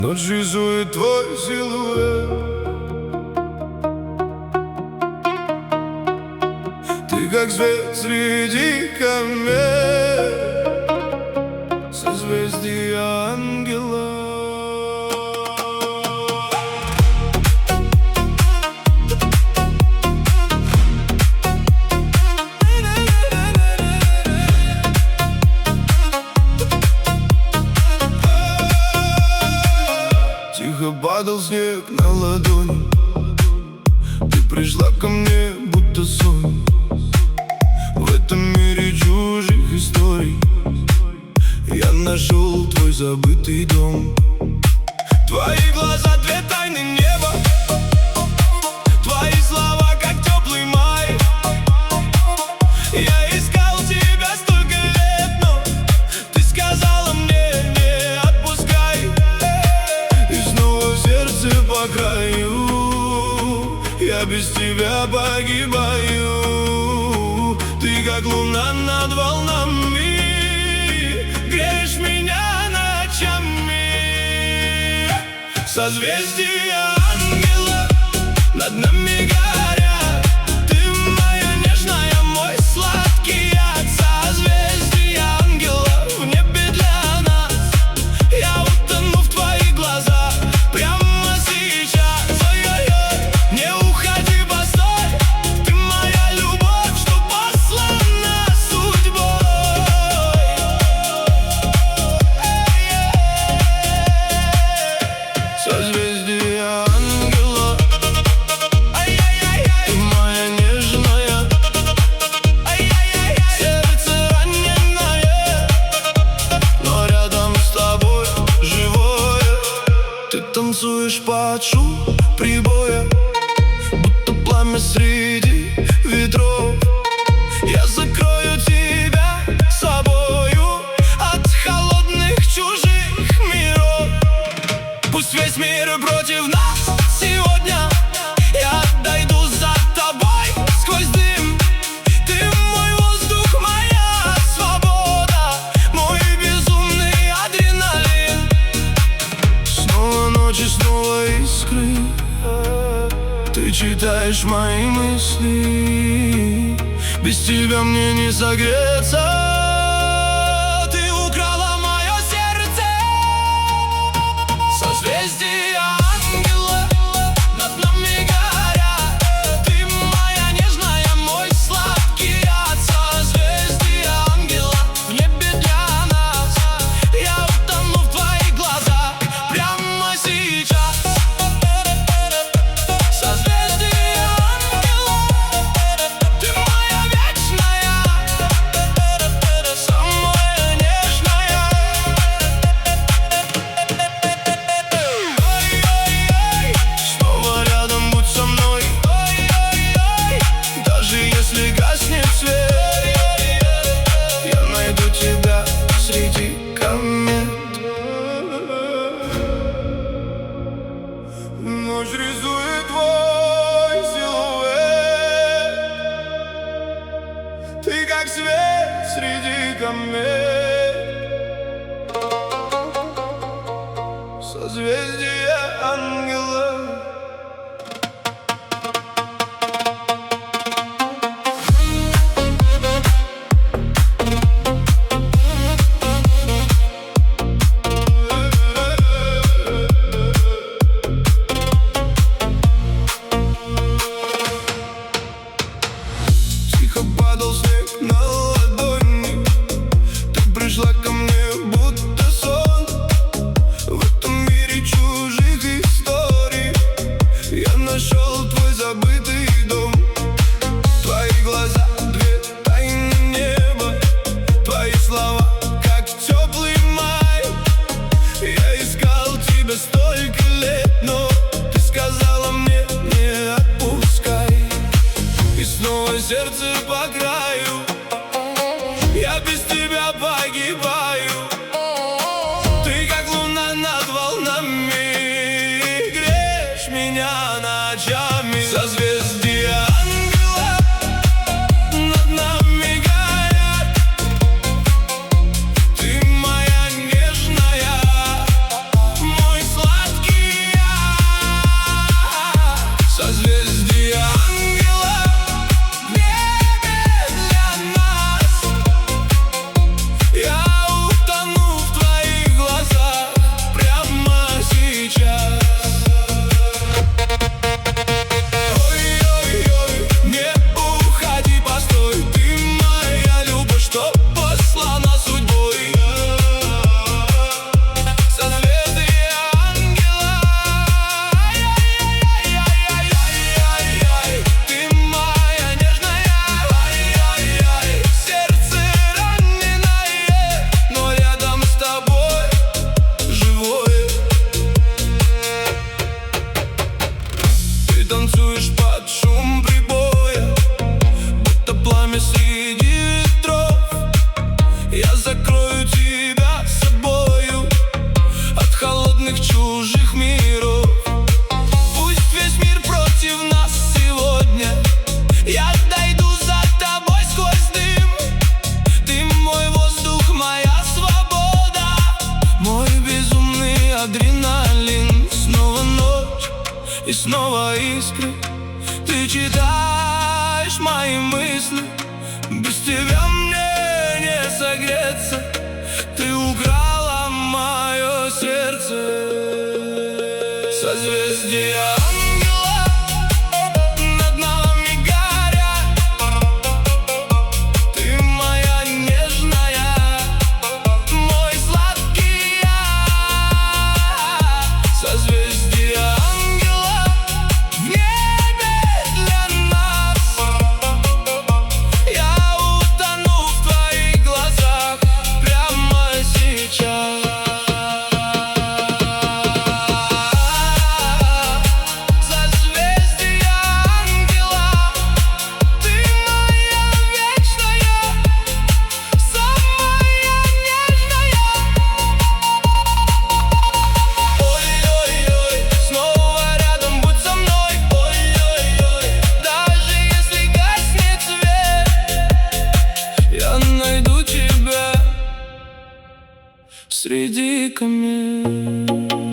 Ночь рисует твой силуэт. Ты как свет среди комет, созвездие ангела. Тихо падал снег на ладони. Ты пришла ко мне, будто сон. В этом мире чужих историй я нашел твой забытый дом. Твои глаза, две тайны неба. Твои слова, как теплый май. Я искал тебя столько лет, но ты сказала мне: не отпускай. И снова сердце по краю, я без тебя погибаю. Ты как луна над волнами, греешь меня ночами. Созвездия ангела над нами горят. Ты моя нежная, мой сладкий яд. Созвездия ангела в небе для нас. Я утону в твоих глазах прямо сейчас. Ой-ой-ой, не уходи, постой. Ты моя любовь, что послана судьбой. Созвездие ангела. Ай-яй-яй-яй. Ты моя нежная. Ай-яй-яй-яй. Сердце раненое, но рядом с тобой живое. Ты танцуешь под шум прибоя, будто пламя среди ветров. Я закрою тебя собою от холодных чужих миров. Пусть весь мир против нас сегодня, я дойду за тобой сквозь дым. Ты мой воздух, моя свобода, мой безумный адреналин. Снова ночи, снова искры. Ты читаешь мои мысли. Без тебя мне не согреться. Ты украла мое сердце. Созвездия ангела над нами горят. Ты моя нежная, мой сладкий яд. Созвездия ангела в небе для нас. Я утону в твоих глазах прямо сейчас. Созвездия ангела. Ты моя вечная, самая нежная. Ой-ой-ой, снова рядом будь со мной. Ой-ой-ой, даже если гаснет свет, я найду тебя среди комет. Ночь рисует твой силуэт. Ты как свет среди комет. Созвездие ангела. Тихо падал снег на ладони. Ты пришла ко мне, будто сон. В этом мире чужих историй адреналин. Снова ночь и снова искры. Ты читаешь мои мысли. Без тебя мне не согреться. Ты украла мое сердце. Созвездия ангела над нами горят. Ты моя нежная, мой сладкий я. Созвездия ангела в небе для нас. Я утону в твоих глазах прямо сейчас. Найду тебя среди камней.